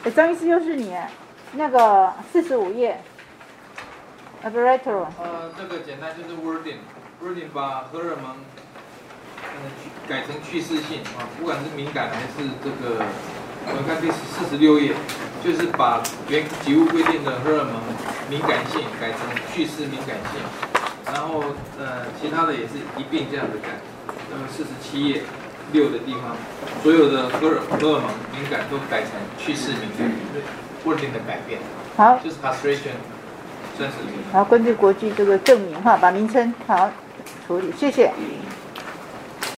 张医师又是你，那个45页 ，laboratory。 这个简单就是 wording 把荷尔蒙改成去势性啊，不管是敏感还是这个，我们看第46页，就是把原籍物规定的荷尔蒙敏感性改成去势敏感性，然后其他的也是一并这样子改。那么47页6的地方，所有的荷尔蒙敏感都改成去势敏感 ，wording 的改变。 好， 就是 castration 算是。 好，根据国际这个证明哈，把名称好处理，谢谢。